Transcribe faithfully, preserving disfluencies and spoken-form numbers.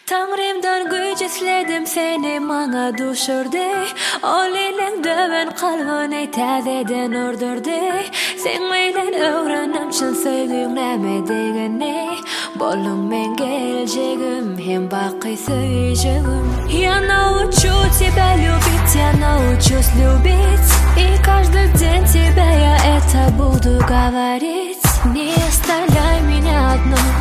Tangrimdan güç istedim seni bana düşürdü. Oliling döven kalbini tazeden ördürdü. Sen bilen öğrendim çün söylüğün neme degeni. Bolum men geleceğim hem baki söyleyeceğim. Я научу тебя любить, я научусь любить. И каждый день тебе я это буду говорить. Не оставляй меня одну.